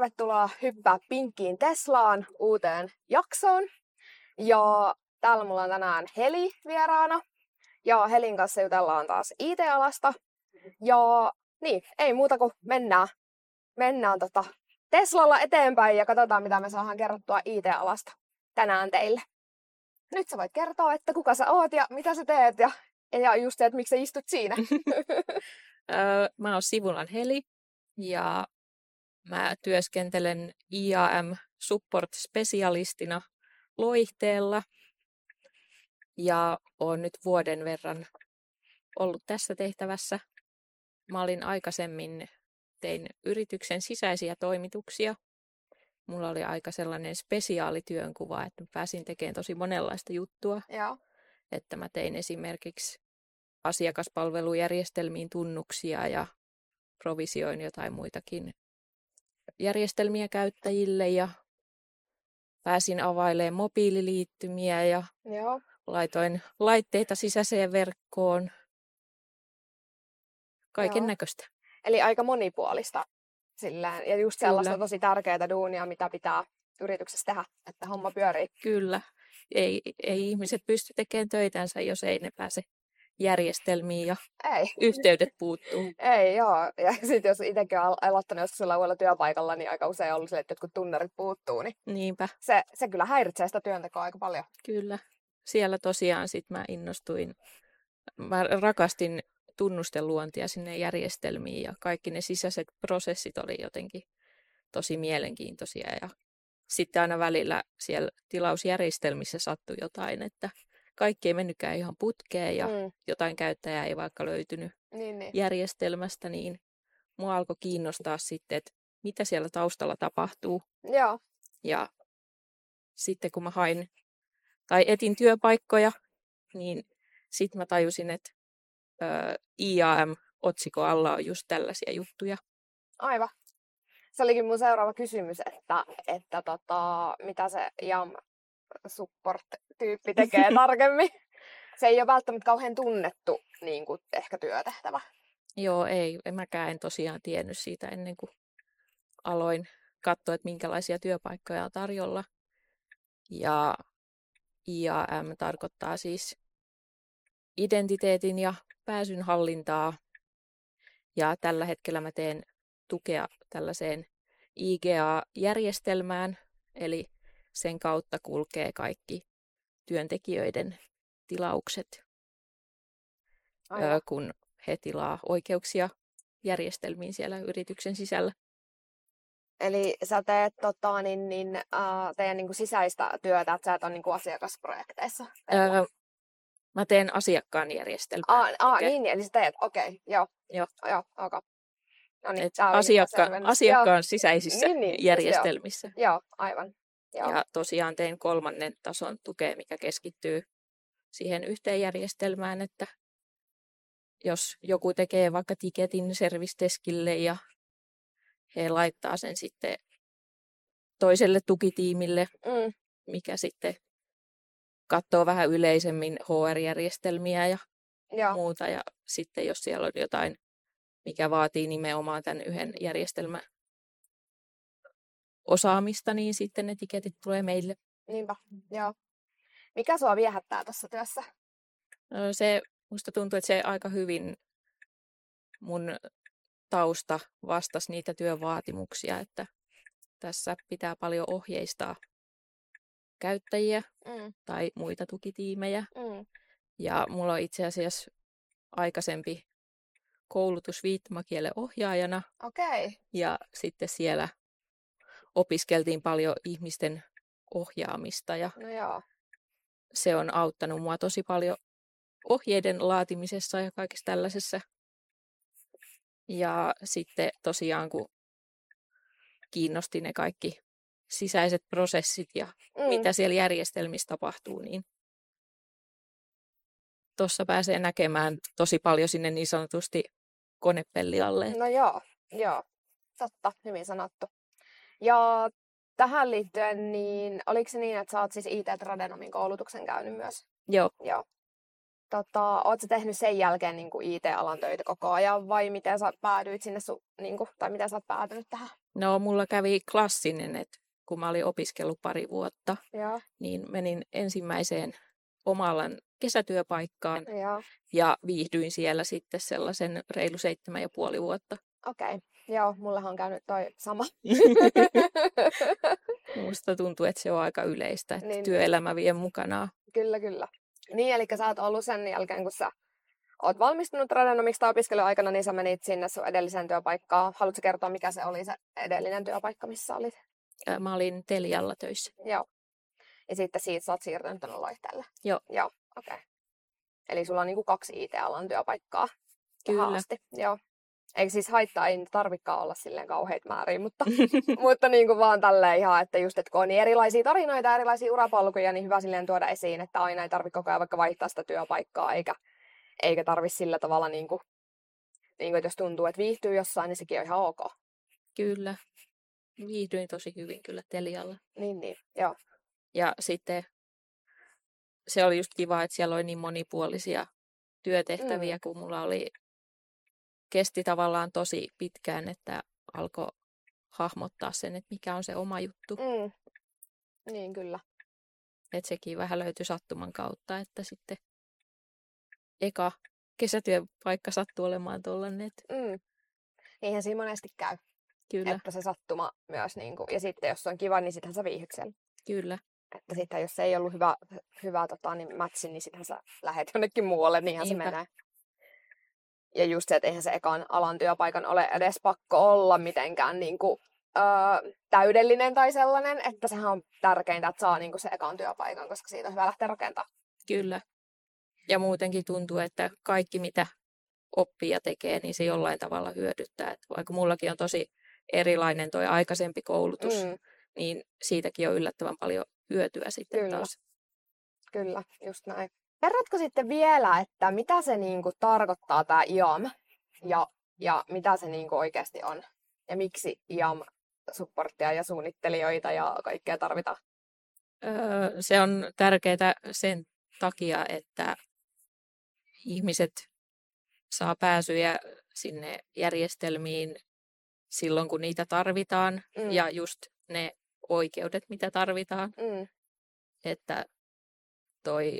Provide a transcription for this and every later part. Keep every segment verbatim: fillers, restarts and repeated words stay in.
tervetuloa Hyppää Pinkkiin Teslaan uuteen jaksoon. Ja täällä mulla on tänään Heli vieraana. Ja Helin kanssa jutellaan taas I T-alasta. Ja niin, ei muuta kuin mennään, mennään tota Teslalla eteenpäin ja katsotaan mitä me saadaan kerrottua I T-alasta tänään teille. Nyt sä voit kertoa, että kuka sä oot ja mitä sä teet ja, ja just se, että miksi sä istut siinä. Mä oon Sivulan Heli ja mä työskentelen I A M Support-spesialistina Loihteella ja oon nyt vuoden verran ollut tässä tehtävässä. Mä olin aikaisemmin, tein yrityksen sisäisiä toimituksia. Mulla oli aika sellainen spesiaalityönkuva, että mä pääsin tekemään tosi monenlaista juttua. Joo. Että mä tein esimerkiksi asiakaspalvelujärjestelmiin tunnuksia ja provisioin jotain muitakin järjestelmiä käyttäjille ja pääsin availemaan mobiililiittymiä ja Joo. laitoin laitteita sisäiseen verkkoon. Kaiken näköistä. Eli aika monipuolista sillään. Ja just sellaista Kyllä. tosi tärkeää duunia, mitä pitää yrityksessä tehdä, että homma pyörii. Kyllä. Ei, ei ihmiset pysty tekemään töitänsä, jos ei ne pääse järjestelmiin ja ei. yhteydet puuttuu. Ei, joo. Ja sitten jos itsekin on aloittanut joskus sillä uudella työpaikalla, niin aika usein on ollut se, että jotkut tunnarit puuttuu. Niin Niinpä. Se, se kyllä häiritsee sitä työntekoa aika paljon. Kyllä. Siellä tosiaan sit mä innostuin. Mä rakastin tunnusten luontia sinne järjestelmiin ja kaikki ne sisäiset prosessit oli jotenkin tosi mielenkiintoisia. Ja sitten aina välillä siellä tilausjärjestelmissä sattui jotain, että kaikki ei mennytkään ihan putkeen ja mm. jotain käyttäjää ei vaikka löytynyt niin, niin. järjestelmästä, niin mua alkoi kiinnostaa sitten, että mitä siellä taustalla tapahtuu. Joo. Ja sitten kun mä hain tai etin työpaikkoja, niin sitten mä tajusin, että ö, I A M-otsikon alla on just tällaisia juttuja. Aivan. Se olikin mun seuraava kysymys, että, että tota, mitä se I A M support-tyyppi tekee tarkemmin. Se ei ole välttämättä kauhean tunnettu niin kuin ehkä työtehtävä. Joo, ei. Mäkään en tosiaan tiennyt siitä ennen kuin aloin katsoa, että minkälaisia työpaikkoja on tarjolla. Ja I A M tarkoittaa siis identiteetin ja pääsyn hallintaa. Ja tällä hetkellä mä teen tukea tällaiseen I G A-järjestelmään, eli sen kautta kulkee kaikki työntekijöiden tilaukset, Aivan. kun he tilaa oikeuksia järjestelmiin siellä yrityksen sisällä. Eli sä teet tota, niin, niin, äh, teidän niin kuin sisäistä työtä, että sä et ole niin kuin asiakasprojekteissa? Öö, mä teen asiakkaan järjestelmää. Ah, ah okay. niin, eli sä teet, okei, okay, joo. Joo. joo okay. No niin, asiakka- asiakkaan joo. sisäisissä niin, niin, järjestelmissä. Joo, joo aivan. Joo. Ja tosiaan teen kolmannen tason tukea, mikä keskittyy siihen yhteen järjestelmään, että jos joku tekee vaikka tiketin service-deskille ja he laittaa sen sitten toiselle tukitiimille, mm. mikä sitten katsoo vähän yleisemmin H R-järjestelmiä ja Joo. muuta. Ja sitten jos siellä on jotain, mikä vaatii nimenomaan tämän yhden järjestelmän osaamista, niin sitten ne tiketit tulee meille. Niinpä, joo. Mikä sua viehättää tässä työssä? No se, musta tuntuu, että se aika hyvin mun tausta vastasi niitä työvaatimuksia, että tässä pitää paljon ohjeistaa käyttäjiä mm. tai muita tukitiimejä. Mm. Ja mulla on itse asiassa aikaisempi koulutus viittomakielen ohjaajana. Okay. Ja sitten siellä opiskeltiin paljon ihmisten ohjaamista ja no joo. se on auttanut mua tosi paljon ohjeiden laatimisessa ja kaikessa tällaisessa. Ja sitten tosiaan kun kiinnosti ne kaikki sisäiset prosessit ja mm. mitä siellä järjestelmissä tapahtuu, niin tuossa pääsee näkemään tosi paljon sinne niin sanotusti konepelli alle. No joo, joo. Totta, hyvin sanottu. Ja tähän liittyen, niin oliko se niin, että sä oot siis I T-tradenomin koulutuksen käynyt myös? Joo. Joo. Tota, oot sä tehnyt sen jälkeen niin kuin I T-alan töitä koko ajan vai miten sä päädyit sinne, su, niin kuin, tai miten sä oot päätynyt tähän? No, mulla kävi klassinen, että kun mä olin opiskellut pari vuotta, Joo. niin menin ensimmäiseen omalan kesätyöpaikkaan Joo. ja viihdyin siellä sitten sellaisen reilu seitsemän ja puoli vuotta. Okei. Okay. Joo, mullahan on käynyt toi sama. Musta tuntuu, että se on aika yleistä, että Niin. työelämä vie mukanaan. Kyllä, kyllä. Niin, eli sä oot ollut sen jälkeen, kun sä oot valmistunut tradenomiksi tai opiskeluaikana, niin sä menit sinne sun edelliseen työpaikkaan. Haluatko kertoa, mikä se oli se edellinen työpaikka, missä olit? Mä olin Telialla töissä. Joo. Ja sitten siitä sä oot siirtynyt tuonne Loihteelle. Joo. Joo, okei. Okay. Eli sulla on niinku kaksi I T-alan työpaikkaa. Kyllä. Asti. Joo. Eikä siis haittaa, ei tarvikaan olla silleen kauheita määriä, mutta, mutta niin kuin vaan tälleen ihan, että just, että kun on niin erilaisia tarinoita, erilaisia urapolkuja, niin hyvä silleen tuoda esiin, että aina ei tarvitse koko ajan vaikka vaihtaa sitä työpaikkaa, eikä, eikä tarvitse sillä tavalla, niin kuin, niin kuin, että jos tuntuu, että viihtyy jossain, niin sekin on ihan ok. Kyllä. Viihdyin tosi hyvin kyllä Telialla. Niin, niin, joo. Ja sitten se oli just kiva, että siellä oli niin monipuolisia työtehtäviä, mm. kun mulla oli, kesti tavallaan tosi pitkään, että alkoi hahmottaa sen, että mikä on se oma juttu. Mm. Niin, kyllä. Että sekin vähän löytyi sattuman kautta, että sitten eka kesätyöpaikka sattui olemaan tollainen. Mm. Niinhän siinä monesti käy. Kyllä. Että se sattuma myös, niin kuin, ja sitten jos on kiva, niin sittenhän sä viihdyt sen. Kyllä. Että sitten jos se ei ollut hyvä, hyvä tota, niin matchi, niin sittenhän sä lähet jonnekin muualle, niinhän Niinpä. Se menee. Ja just se, että eihän se ekan alan työpaikan ole edes pakko olla mitenkään niin kuin, öö, täydellinen tai sellainen, että sehän on tärkeintä, että saa niin kuin se ekan työpaikan, koska siitä on hyvä lähteä rakentamaan. Kyllä. Ja muutenkin tuntuu, että kaikki mitä oppii ja tekee, niin se jollain tavalla hyödyttää. Että vaikka mullakin on tosi erilainen toi aikaisempi koulutus, mm. niin siitäkin on yllättävän paljon hyötyä sitten Kyllä. taas. Kyllä, just näin. Kerrotko sitten vielä, että mitä se niinku tarkoittaa tämä I A M ja, ja mitä se niinku oikeasti on? Ja miksi I A M-supporttia ja suunnittelijoita ja kaikkea tarvitaan? Öö, se on tärkeää sen takia, että ihmiset saa pääsyjä sinne järjestelmiin silloin, kun niitä tarvitaan. Mm. Ja just ne oikeudet, mitä tarvitaan. Mm. Että toi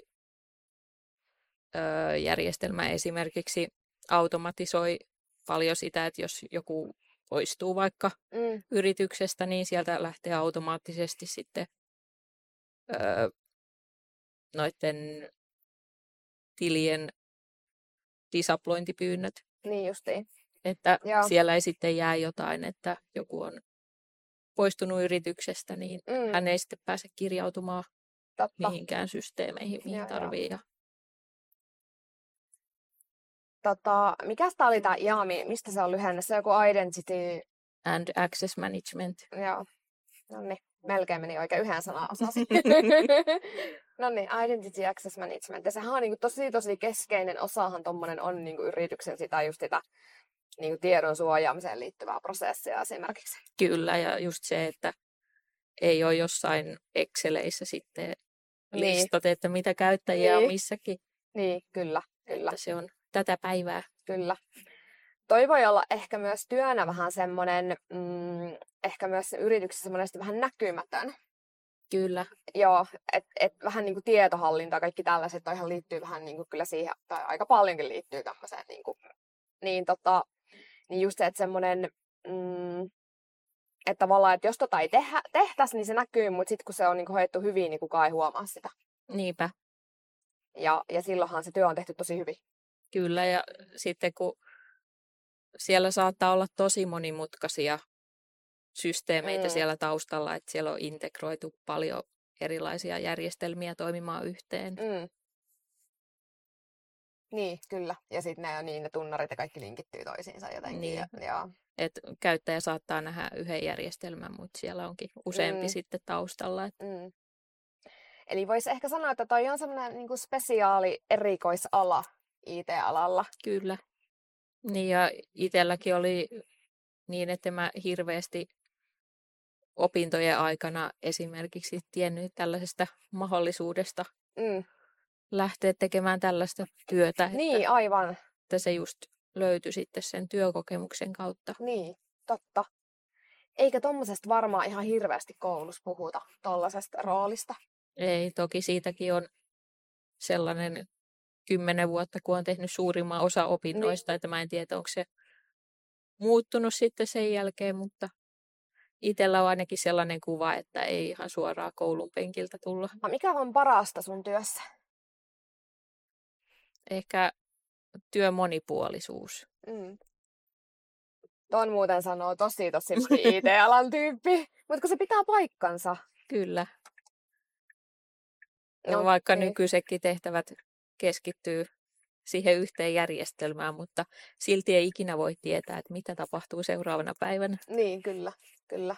ö, järjestelmä esimerkiksi automatisoi paljon sitä, että jos joku poistuu vaikka mm. yrityksestä, niin sieltä lähtee automaattisesti sitten ö, noiden tilien disablointipyynnöt. Niin justiin. Että Joo. siellä ei sitten jää jotain, että joku on poistunut yrityksestä, niin mm. hän ei sitten pääse kirjautumaan Totta. mihinkään systeemeihin, mihin ja, tarvii. Ja... Tota, mikäs tää oli tää I A M? Mistä se on lyhenne? Se on joku Identity... And Access Management. Joo. No niin, melkein meni oikein yhden sanan osasi. No niin, Identity Access Management. Ja sehän on niinku tosi tosi keskeinen osahan tommonen on niinku yrityksen sitä just sitä niinku tiedon suojaamiseen liittyvää prosessia esimerkiksi. Kyllä, ja just se, että ei ole jossain Exceleissä sitten niin. listat, että mitä käyttäjiä niin. on missäkin. Niin, kyllä, kyllä. Että se on tätä päivää. Kyllä. Toi voi olla ehkä myös työnä vähän semmoinen, mm, ehkä myös yrityksessä monesti vähän näkymätön. Kyllä. Joo, että et vähän niinku tietohallinta ja kaikki tällaiset toihan liittyy vähän niinku kyllä siihen, tai aika paljonkin liittyy tämmöiseen niinku, niin tota, niin just se, että semmoinen, mm, että tavallaan, että jos tota ei tehdä, tehtäisi, niin se näkyy, mutta sitten kun se on niinku hoidettu hyvin, niin kukaan ei huomaa sitä. Niinpä. Ja, ja silloinhan se työ on tehty tosi hyvin. Kyllä, ja sitten kun siellä saattaa olla tosi monimutkaisia systeemeitä mm. siellä taustalla, että siellä on integroitu paljon erilaisia järjestelmiä toimimaan yhteen. Mm. Niin, kyllä. Ja sitten ne on niin, ne tunnarit ja kaikki linkittyy toisiinsa jotenkin. Niin. Ja, ja... Et käyttäjä saattaa nähdä yhden järjestelmän, mutta siellä onkin useampi mm. sitten taustalla. Että... Mm. Eli voisi ehkä sanoa, että toi on semmoinen niin kuin spesiaali erikoisala I T-alalla. Kyllä. Niin ja itselläkin oli niin, että mä hirveästi opintojen aikana esimerkiksi tiennyt tällaisesta mahdollisuudesta mm. lähteä tekemään tällaista työtä. Niin, että, aivan. Että se just löytyi sitten sen työkokemuksen kautta. Niin, totta. eikä tommosesta varmaan ihan hirveästi koulussa puhuta, tollasesta roolista. Ei, toki siitäkin on sellainen kymmenen vuotta, kun on tehnyt suurimman osa opinnoista, niin. Että mä en tiedä, onko se muuttunut sitten sen jälkeen, mutta itsellä on ainakin sellainen kuva, että ei ihan suoraan koulun penkiltä tulla. No, mikä on parasta sun työssä? Ehkä työn monipuolisuus. Mm. Ton muuten sanoo tosi tosi I T-alan tyyppi, mutta kun se pitää paikkansa. Kyllä. No, vaikka niin. nykyisetkin tehtävät keskittyy siihen yhteen järjestelmään, mutta silti ei ikinä voi tietää, että mitä tapahtuu seuraavana päivänä. Niin, kyllä, kyllä.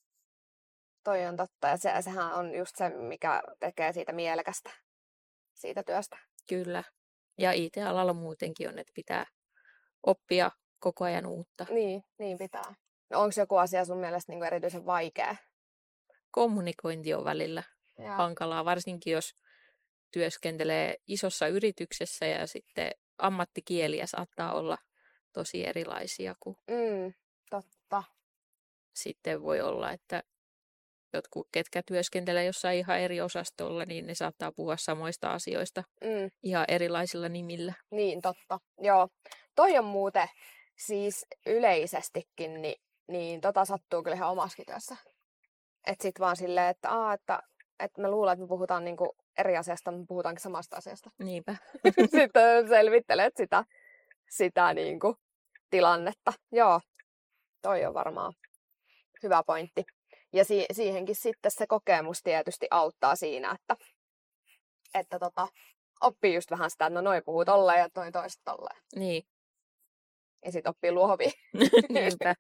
Toi on totta, ja se, sehän on just se, mikä tekee siitä mielekästä, siitä työstä. Kyllä, ja I T-alalla muutenkin on, että pitää oppia koko ajan uutta. Niin, niin pitää. No, onko joku asia sun mielestä niin kuin erityisen vaikea? Kommunikointi on välillä ja. hankalaa, varsinkin jos työskentelee isossa yrityksessä ja sitten ammattikieliä saattaa olla tosi erilaisia kuin mm, totta. Sitten voi olla, että jotkut, ketkä työskentelee jossain ihan eri osastolla, niin ne saattaa puhua samoista asioista mm. ihan erilaisilla nimillä. Niin, totta. Joo. Toi on muuten siis yleisestikin, niin, niin tota sattuu kyllä ihan omaskin työssä. Että sit vaan silleen, että, aa, että, että me luulen, että me puhutaan niinku eri asiasta, mutta me puhutaankin samasta asiasta. Niinpä. Sitten selvittelet sitä, sitä niinku tilannetta. Joo, toi on varmaan hyvä pointti. Ja si- siihenkin sitten se kokemus tietysti auttaa siinä, että, että tota, oppii just vähän sitä, että no noi puhuu tolleen ja toi toista tolleen. Niin. Ja sit oppii luovia. Niinpä.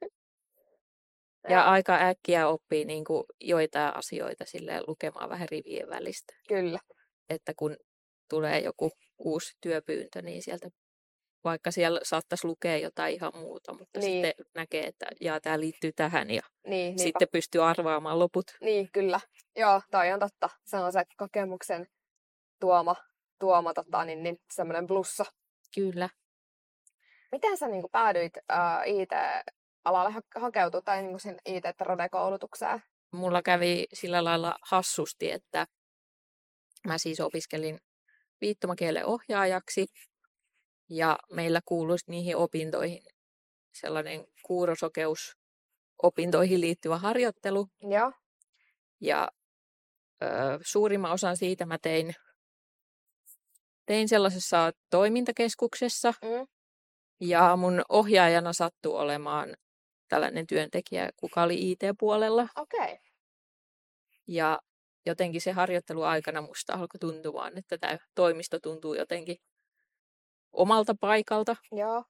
Ja aika äkkiä oppii niin kuin joitain asioita silleen lukemaan vähän rivien välistä. Kyllä. Että kun tulee joku uusi työpyyntö, niin sieltä vaikka siellä saattaisi lukea jotain ihan muuta, mutta niin. Sitten näkee, että jaa, tämä liittyy tähän ja niin, sitten pystyy arvaamaan loput. Niin, kyllä. Joo, toi on totta. Se on se kokemuksen tuoma, tuoma tota, niin, niin, semmoinen plussa. Kyllä. Miten sä niin kuin päädyit ää, I T-alalle ha- hakeutua tai niin kuin sen I T-trade-koulutukseen? Mulla kävi sillä lailla hassusti, että mä siis opiskelin viittomakielen ohjaajaksi. Ja meillä kuuluisi niihin opintoihin sellainen kuurosokeus opintoihin liittyvä harjoittelu. Ja, ja ö, suurimman osan siitä mä tein, tein sellaisessa toimintakeskuksessa. Mm. Ja mun ohjaajana sattui olemaan tällainen työntekijä, kuka oli I T-puolella. Okei. Okay. Ja jotenkin se harjoitteluaikana musta alkoi tuntumaan, että tämä toimisto tuntuu jotenkin omalta paikalta. Joo.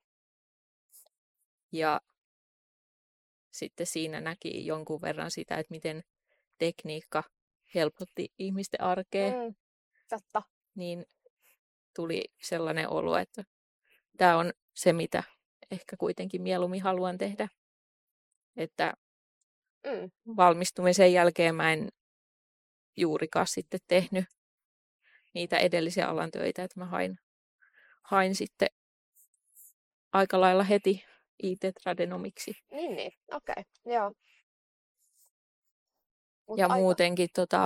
Ja sitten siinä näki jonkun verran sitä, että miten tekniikka helpotti ihmisten arkea. Mm, totta. Niin tuli sellainen olo, että tämä on se, mitä ehkä kuitenkin mieluummin haluan tehdä. Että mm. valmistumisen jälkeen mä en juurikaan sitten tehnyt niitä edellisiä alan töitä, että mä hain hain sitten aika lailla heti I T-tradenomiksi. Niin, niin. Okei. Okay. Joo. Mut ja aika... muutenkin tota,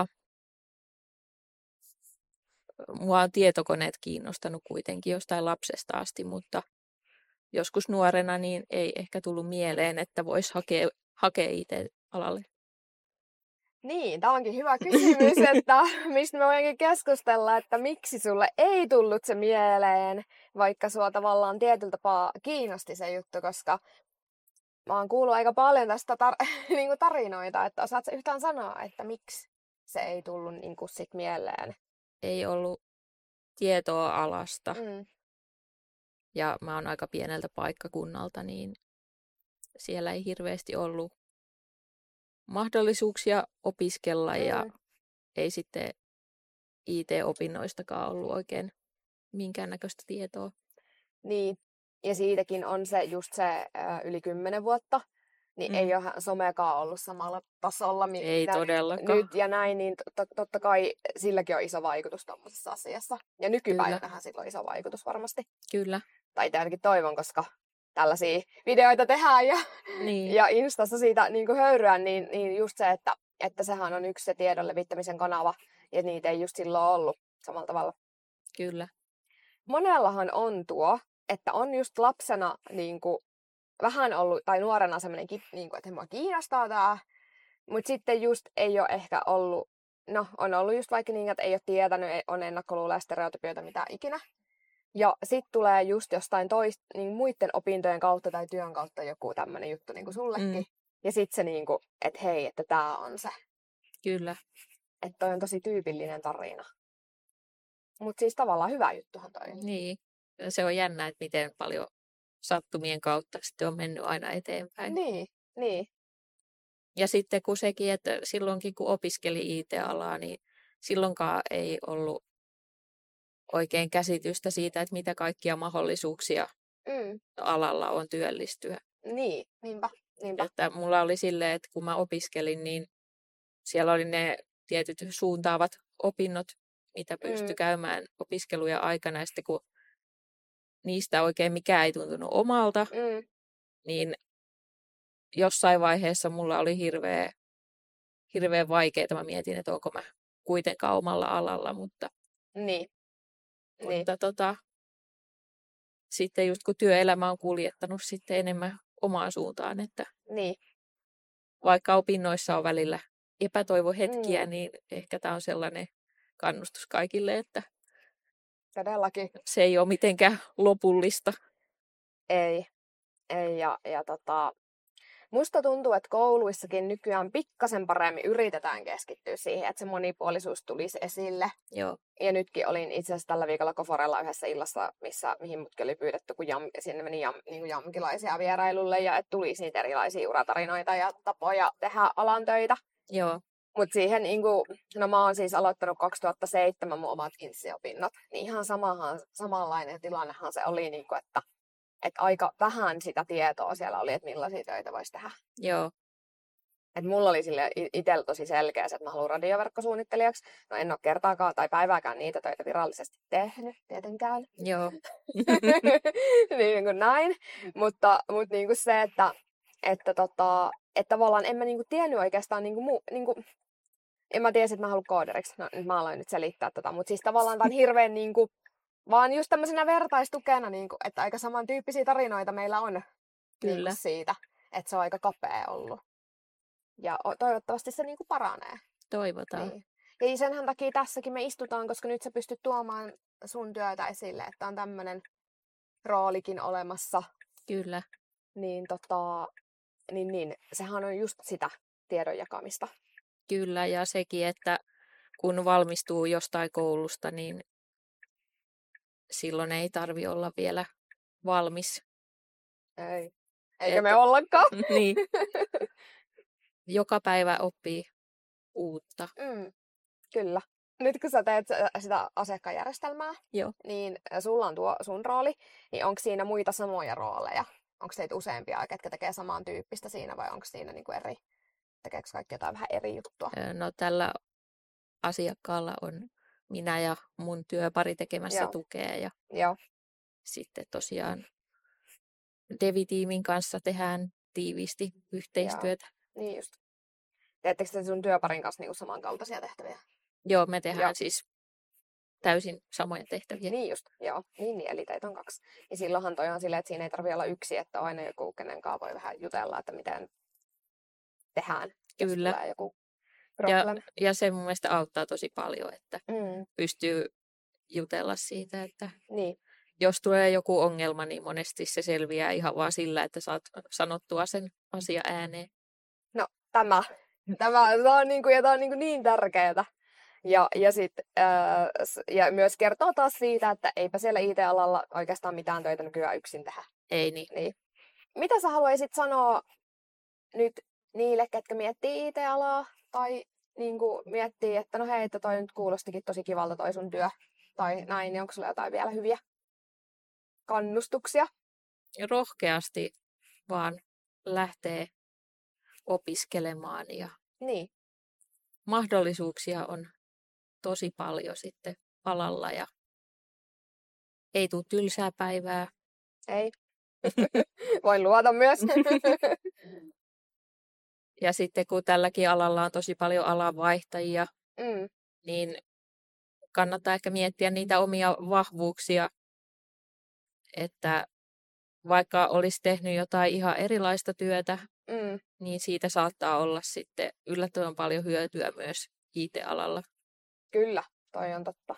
mua on tietokoneet kiinnostanut kuitenkin jostain lapsesta asti, mutta joskus nuorena niin ei ehkä tullut mieleen, että voisi hakea, hakea I T-alalle. Niin, tämä onkin hyvä kysymys, että mistä me voidaankin keskustella, että miksi sulle ei tullut se mieleen, vaikka sua tavallaan tietyllä tapaa kiinnosti se juttu, koska mä oon kuullut aika paljon tästä tar- niinku tarinoita, että osaat sä yhtään sanoa, että miksi se ei tullut niinku sit mieleen? Ei ollut tietoa alasta mm. ja mä oon aika pieneltä paikkakunnalta, niin siellä ei hirveästi ollut mahdollisuuksia opiskella mm. ja ei sitten I T-opinnoistakaan ollut oikein minkäännäköistä tietoa. Niin, ja siitäkin on se just se ä, yli kymmenen vuotta, niin mm. ei ole somekaan ollut samalla tasolla. Ei todellakaan. Nyt ja näin, niin tot, totta kai silläkin on iso vaikutus tuollaisessa asiassa. Ja nykypäivänähän sillä on iso vaikutus varmasti. Kyllä. Tai ainakin toivon, koska tällaisia videoita tehdään ja, Niin. ja Instassa siitä niin kuin höyryä, niin, niin just se, että, että sehän on yksi se tiedon levittämisen kanava, ja niitä ei just silloin ollut samalla tavalla. Kyllä. Monellahan on tuo, että on just lapsena niin kuin, vähän ollut, tai nuorena semmoinen, niin kuin, että mua kiinnostaa tää, mutta sitten just ei ole ehkä ollut, no on ollut just vaikka niin, että ei ole tietänyt, on ennakkoluuloja, stereotypioita, mitä ikinä. Ja sitten tulee just jostain toist, niin muiden opintojen kautta tai työn kautta joku tämmöinen juttu niin kuin sullekin. Mm. Ja sitten se niin kuin, että hei, että tää on se. Kyllä. Että toi on tosi tyypillinen tarina. Mutta siis tavallaan hyvä juttuhan toi. Niin. Se on jännä, että miten paljon sattumien kautta sitten on mennyt aina eteenpäin. Niin, niin. Ja sitten kun sekin, että silloinkin kun opiskeli I T-alaa, niin silloinkaan ei ollut oikein käsitystä siitä, että mitä kaikkia mahdollisuuksia mm. alalla on työllistyä. Niin, niinpä, niinpä. Että mulla oli silleen, että kun mä opiskelin, niin siellä oli ne tietyt suuntaavat opinnot, mitä pystyi mm. käymään opiskelujen aikana. Ja sitten kun niistä oikein mikään ei tuntunut omalta, mm. niin jossain vaiheessa mulla oli hirveä, hirveän vaikeaa. Mä mietin, että onko mä kuitenkaan omalla alalla, mutta, niin. mutta niin. tota, sitten just kun työelämä on kuljettanut sitten enemmän omaan suuntaan, että niin. vaikka opinnoissa on välillä epätoivohetkiä, mm. niin ehkä tämä on sellainen kannustus kaikille, että todellakin. Se ei ole mitenkään lopullista. Ei, ei ja, ja tota, musta tuntuu, että kouluissakin nykyään pikkasen paremmin yritetään keskittyä siihen, että se monipuolisuus tulisi esille. Joo. Ja nytkin olin itse asiassa tällä viikolla Koforella yhdessä illassa, missä, mihin mutkin oli pyydetty, kun jam, sinne meni jam, niin kuin jamkilaisia vierailulle ja että tulisi niitä erilaisia uratarinoita ja tapoja tehdä alan töitä. Joo. Mutta siihen, niin kuin, no mä oon siis aloittanut kaksituhattaseitsemän mun omat insiopinnot, niin ihan samahan, samanlainen tilannehan se oli, niin kuin, että että aika vähän sitä tietoa siellä oli, että millaisia töitä voisi tehdä. Joo. Et mulla oli sille itsellä tosi selkeä, että mä haluan radioverkkosuunnittelijaksi. No en ole kertaakaan tai päivääkään niitä töitä virallisesti tehnyt, tietenkään. Joo. niin kuin näin. Mutta, mutta niin kuin se, että, että, tota, että tavallaan en mä niin kuin tiennyt oikeastaan, niin kuin muu, niin kuin, en mä tiedä, että mä haluan kooderiksi. No nyt mä aloin nyt selittää tätä, mutta siis tavallaan tämä on hirveän niin kuin, vaan just tämmöisenä vertaistukena, niin kuin, että aika samantyyppisiä tarinoita meillä on. Kyllä. Niin siitä, että se on aika kapea ollut. Ja toivottavasti se niin kuin paranee. Toivotaan. Niin. Ja senhän takia tässäkin me istutaan, koska nyt sä pystyt tuomaan sun työtä esille, että on tämmöinen roolikin olemassa. Kyllä. Niin, tota, niin, niin sehän on just sitä tiedon jakamista. Kyllä, ja sekin, että kun valmistuu jostain koulusta, niin silloin ei tarvi olla vielä valmis. Ei. Eikä Et... me ollakaan. Niin. Joka päivä oppii uutta. Mm, kyllä. Nyt kun sä teet sitä asiakkaajärjestelmää, Joo. niin sulla on tuo sun rooli, niin onko siinä muita samoja rooleja? Onko teitä useampia, ketkä tekee samantyyppistä siinä vai onko siinä niinku eri, tekeekö kaikki jotain vähän eri juttua? No tällä asiakkaalla on minä ja mun työpari tekemässä Joo. tukea ja Joo. sitten tosiaan Devi-tiimin kanssa tehdään tiiviisti yhteistyötä. Joo. Niin just. Teettekö te sun työparin kanssa niinku samankaltaisia tehtäviä? Joo, me tehdään Joo. siis täysin samoja tehtäviä. Niin just, joo. Niin, niin, eli teitä on kaksi. Ja silloinhan toi on silleen, että siinä ei tarvitse olla yksi, että on aina joku, kenen kanssa voi vähän jutella, että miten tehdään, Kyllä. jos tulee joku ja, ja se mun mielestä auttaa tosi paljon, että mm. pystyy jutella siitä, että niin. jos tulee joku ongelma, niin monesti se selviää ihan vaan sillä, että saat sanottua sen asia ääneen. No, tämä. Tämä, tämä on, niin, kuin, ja tämä on niin, kuin niin tärkeää. Ja, ja, sit, ää, ja myös kertoo taas siitä, että eipä siellä I T-alalla oikeastaan mitään töitä nykyään yksin tehdä. Ei niin. niin. Mitä sä haluaisit sanoa nyt niille, ketkä miettii I T-alaa tai niin kuin miettii, että no hei, että toi nyt kuulostikin tosi kivalta toi sun työ tai näin, niin onko sulla jotain vielä hyviä kannustuksia? Rohkeasti vaan lähtee opiskelemaan ja niin. mahdollisuuksia on tosi paljon sitten alalla ja ei tule tylsää päivää. Ei. Voin luota myös. Ja sitten kun tälläkin alalla on tosi paljon alanvaihtajia, mm. niin kannattaa ehkä miettiä niitä omia vahvuuksia, että vaikka olisi tehnyt jotain ihan erilaista työtä, Mm. niin siitä saattaa olla sitten yllättävän paljon hyötyä myös I T-alalla. Kyllä, toi on totta.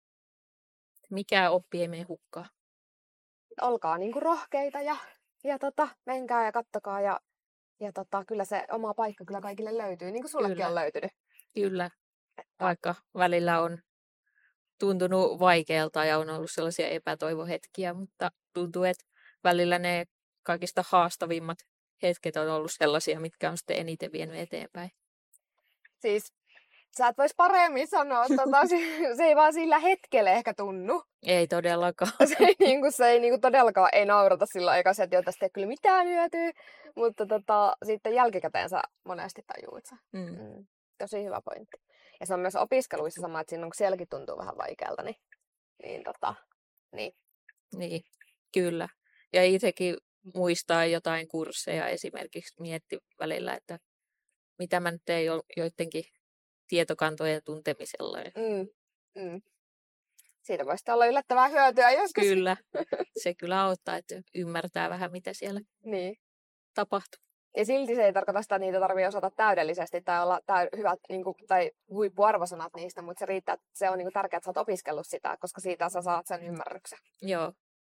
Mikä oppi ei mene hukkaan. Olkaa niinku rohkeita ja, ja tota, menkää ja kattokaa ja, ja tota, kyllä se oma paikka kyllä kaikille löytyy, niin kuin sullekin Kyllä. on löytynyt. Kyllä, vaikka välillä on tuntunut vaikealta ja on ollut sellaisia epätoivohetkiä, mutta tuntuu, että välillä ne kaikista haastavimmat hetket on ollut sellaisia, mitkä on sitten eniten vienyt eteenpäin. Siis sä et vois paremmin sanoa, tota, se ei vaan sillä hetkellä ehkä tunnu. Ei todellakaan. Se ei, niinku, se ei niinku, todellakaan ei naurata sillä eikä se, että tästä ei kyllä mitään hyötyä, mutta tota, sitten jälkikäteen sä monesti tajuut sä. Mm. Mm, tosi hyvä pointti. Ja se on myös opiskeluissa sama, että siinä on, kun sielläkin tuntuu vähän vaikealta, niin, niin, tota, niin. Niin, kyllä. Ja itsekin muistaa jotain kursseja esimerkiksi mietti välillä, että mitä mä nyt tein joidenkin tietokantojen tuntemisella. Mm, mm. Siitä voisi olla yllättävää hyötyä joskus. Kyllä, se kyllä auttaa, että ymmärtää vähän, mitä siellä niin. tapahtuu. Ja silti se ei tarkoita sitä, että niitä tarvitsee osata täydellisesti tai olla täy- hyvät niin kuin, tai huippuarvosanat niistä, mutta se riittää, että se on niin kuin, tärkeää, että sä oot opiskellut sitä, koska siitä sä saat sen ymmärryksen. Joo.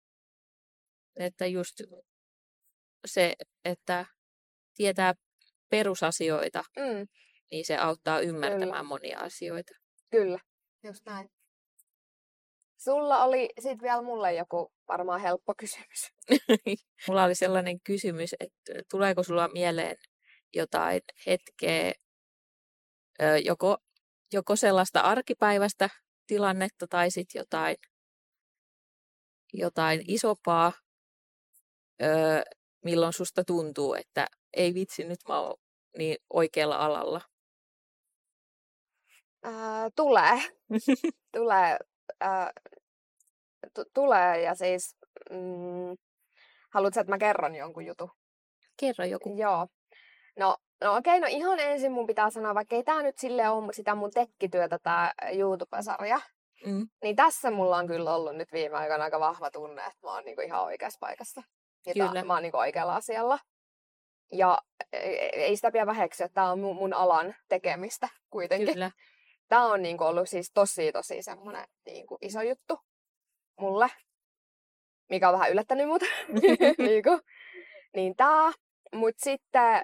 Että just se, että tietää perusasioita, Mm. niin se auttaa ymmärtämään Kyllä. monia asioita. Kyllä, just näin. Sulla oli sitten vielä mulle joku varmaan helppo kysymys. Mulla oli sellainen kysymys, että tuleeko sulla mieleen jotain hetkeä, joko, joko sellaista arkipäivästä tilannetta tai sitten jotain, jotain isompaa, milloin susta tuntuu, että ei vitsi, nyt mä oon niin oikealla alalla. Ää, tulee. tulee. Ää, t- tulee ja siis... Mm, haluatko, että mä kerron jonkun jutun? Kerro joku. Joo. No, no okei, no ihan ensin mun pitää sanoa, vaikka ei tää nyt silleen ole sitä mun tekkityötä, tää YouTube-sarja. Mm. Niin tässä mulla on kyllä ollut nyt viime aikoina aika vahva tunne, että mä oon niinku ihan oikeassa paikassa. Ja Kyllä. tää, mä oon niinku oikealla asialla. Ja ei sitä pidä väheksyä, että tää on mun, mun alan tekemistä kuitenkin. Kyllä. Tää on niinku ollut siis tosi tosi semmonen niinku iso juttu mulle, mikä on vähän yllättänyt mut. niinku. Niin tää, mut sitten,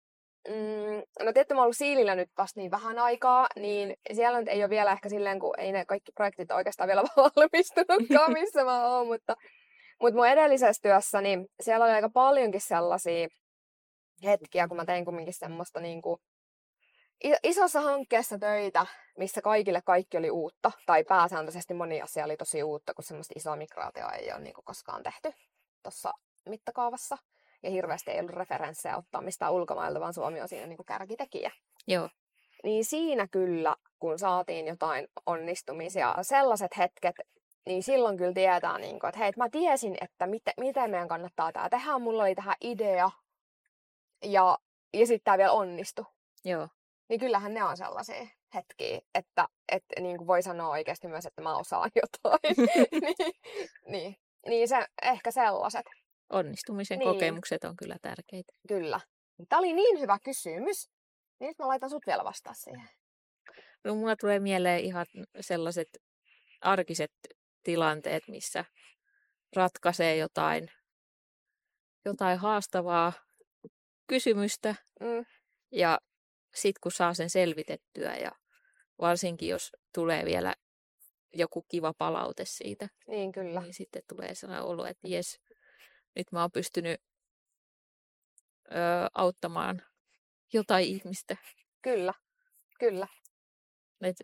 mm, no tietty mä oon ollut Siilillä nyt vasta niin vähän aikaa, niin siellä nyt ei ole vielä ehkä silleen, kun ei ne kaikki projektit oikeastaan vielä valmistunutkaan, missä mä oon, mutta, mutta mun edellisessä työssä, niin siellä oli aika paljonkin sellaisia hetkiä, kun mä tein kumminkin semmoista niin kuin isossa hankkeessa töitä, missä kaikille kaikki oli uutta, tai pääsääntöisesti moni asia oli tosi uutta, kun semmoista isoa migraatiota ei ole niin kuin koskaan tehty tuossa mittakaavassa. Ja hirveästi ei ollut referenssejä ottaa mistään ulkomailta, vaan Suomi on siinä niin kuin kärkitekijä. Joo. Niin siinä kyllä, kun saatiin jotain onnistumisia, sellaiset hetket, niin silloin kyllä tietää, niin kuin, että hei, mä tiesin, että miten, miten meidän kannattaa tää tehdä. Mulla oli tähän idea, ja, ja sitten tää vielä onnistui. Joo. Niin kyllähän ne on sellaisia hetkiä, että, että niin kuin voi sanoa oikeasti myös, että mä osaan jotain. niin, niin, niin se, ehkä sellaiset. Onnistumisen niin. kokemukset on kyllä tärkeitä. Kyllä. Tämä oli niin hyvä kysymys. Niin nyt mä laitan sut vielä vastaan siihen. No, mulla tulee mieleen ihan sellaiset arkiset tilanteet, missä ratkaisee jotain, jotain haastavaa kysymystä. Mm. Ja sitten kun saa sen selvitettyä ja varsinkin jos tulee vielä joku kiva palaute siitä, niin, kyllä. niin sitten tulee sellainen olo, että jes, nyt mä oon pystynyt ö, auttamaan jotain ihmistä. Kyllä, kyllä. Et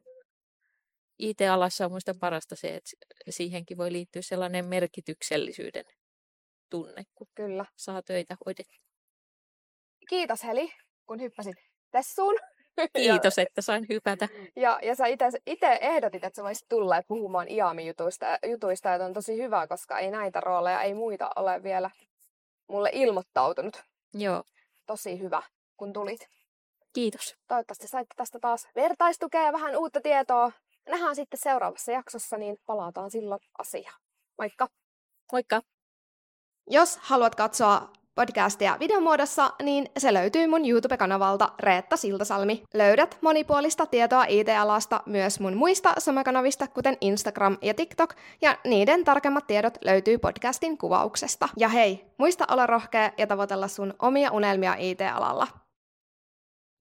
I T-alassa on muista parasta se, että siihenkin voi liittyä sellainen merkityksellisyyden tunne, kun kyllä. saa töitä hoidettua. Kiitos Heli, kun hyppäsit tessuun. Kiitos, ja, että sain hypätä. Ja, ja sä itse ehdotit, että sä voisit tulla puhumaan I A M I-jutuista, jutuista, että on tosi hyvä, koska ei näitä rooleja, ei muita ole vielä mulle ilmoittautunut. Joo. Tosi hyvä, kun tulit. Kiitos. Toivottavasti saitte tästä taas vertaistukea ja vähän uutta tietoa. Nähdään sitten seuraavassa jaksossa, niin palataan silloin asiaan. Moikka! Moikka! Jos haluat katsoa podcastia videomuodossa, niin se löytyy mun YouTube-kanavalta Reetta Siltasalmi. Löydät monipuolista tietoa I T-alasta myös mun muista somekanavista, kuten Instagram ja TikTok, ja niiden tarkemmat tiedot löytyy podcastin kuvauksesta. Ja hei, muista olla rohkea ja tavoitella sun omia unelmia I T-alalla.